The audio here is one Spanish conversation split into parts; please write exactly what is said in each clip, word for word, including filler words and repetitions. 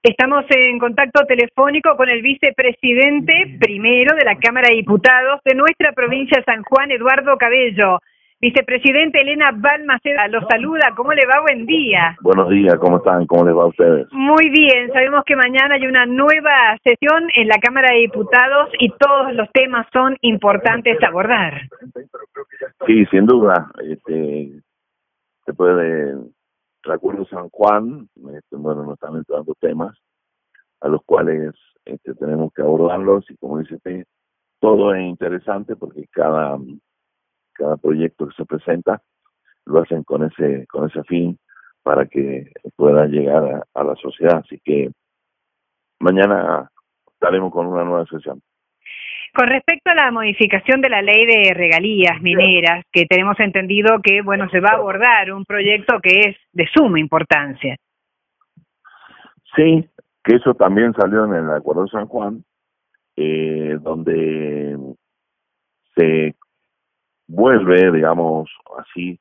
Estamos en contacto telefónico con el vicepresidente primero de la Cámara de Diputados de nuestra provincia de San Juan, Eduardo Cabello. Vicepresidente, Elena Balmaceda los saluda. ¿Cómo le va? Buen día. Buenos días, ¿cómo están? ¿Cómo les va a ustedes? Muy bien, sabemos que mañana hay una nueva sesión en la Cámara de Diputados y todos los temas son importantes a abordar. Sí, sin duda. Este, después del acuerdo San Juan, este, bueno, nos están entrando temas a los cuales este, tenemos que abordarlos y como dice usted, todo es interesante porque cada cada proyecto que se presenta lo hacen con ese con ese fin para que pueda llegar a, a la sociedad. Así que mañana estaremos con una nueva sesión. Con respecto a la modificación de la ley de regalías mineras, que tenemos entendido que, bueno, se va a abordar un proyecto que es de suma importancia. Sí, que eso también salió en el Acuerdo de San Juan, eh, donde se vuelve, digamos así,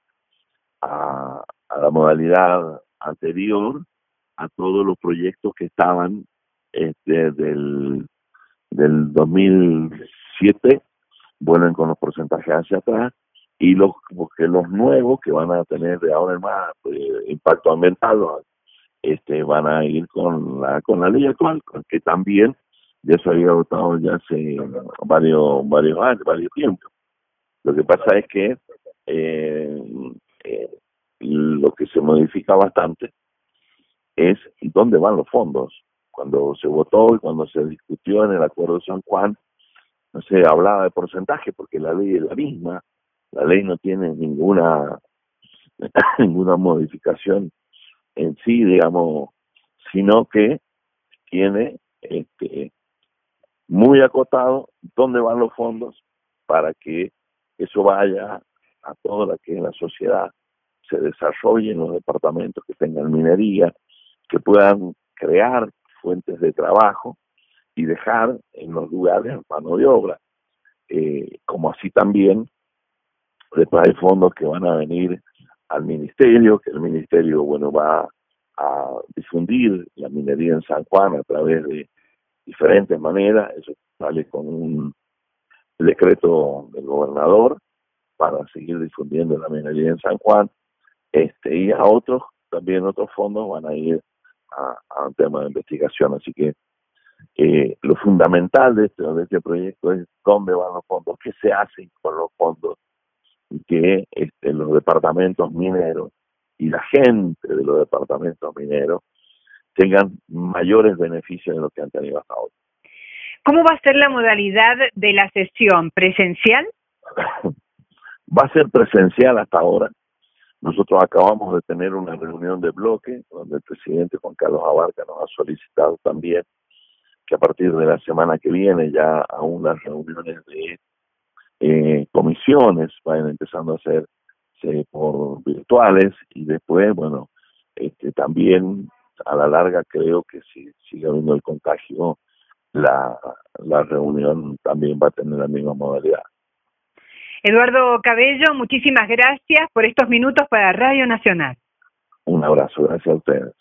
a, a la modalidad anterior a todos los proyectos que estaban este, del del dos mil siete, vuelven con los porcentajes hacia atrás, y los porque los nuevos que van a tener de ahora en más eh, impacto ambiental este van a ir con la con la ley actual, que también ya se había votado ya hace varios varios años, varios tiempos. Lo que pasa es que eh, eh, lo que se modifica bastante es dónde van los fondos. Cuando se votó y cuando se discutió en el Acuerdo de San Juan, no se hablaba de porcentaje porque la ley es la misma, la ley no tiene ninguna ninguna modificación en sí, digamos, sino que tiene este muy acotado dónde van los fondos para que eso vaya a toda la que es la sociedad, se desarrolle en los departamentos que tengan minería, que puedan crear fuentes de trabajo y dejar en los lugares mano de obra, eh, como así también después hay fondos que van a venir al ministerio, que el ministerio bueno va a difundir la minería en San Juan a través de diferentes maneras. Eso sale con un decreto del gobernador para seguir difundiendo la minería en San Juan, este y a otros también otros fondos van a ir a, a un tema de investigación. Así que eh, lo fundamental de este, de este proyecto es dónde van los fondos, qué se hace con los fondos, y que este, los departamentos mineros y la gente de los departamentos mineros tengan mayores beneficios de lo que han tenido hasta ahora. ¿Cómo va a ser la modalidad de la sesión? ¿Presencial? Va a ser presencial hasta ahora. Nosotros acabamos de tener una reunión de bloque donde el presidente Juan Carlos Abarca nos ha solicitado también que a partir de la semana que viene ya aún las reuniones de eh, comisiones vayan empezando a hacerse por virtuales y después, bueno, este también a la larga creo que si sigue habiendo el contagio, la, la reunión también va a tener la misma modalidad. Eduardo Cabello, muchísimas gracias por estos minutos para Radio Nacional. Un abrazo, gracias a ustedes.